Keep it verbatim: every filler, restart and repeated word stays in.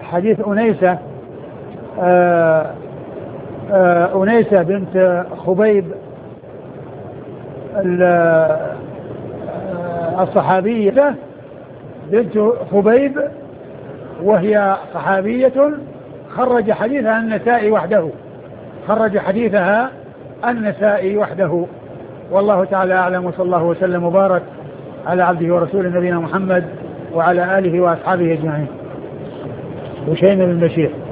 حديث أنيسة آه آه أنيسة بنت خبيب الصحابية بنت خبيب، وهي صحابية خرج حديثها النسائي وحده، خرج حديثها النسائي وحده. والله تعالى أعلم، وصلى الله وسلم وبارك على عبده ورسوله نبينا محمد وعلى آله وأصحابه أجمعين. وشيم بن بشير.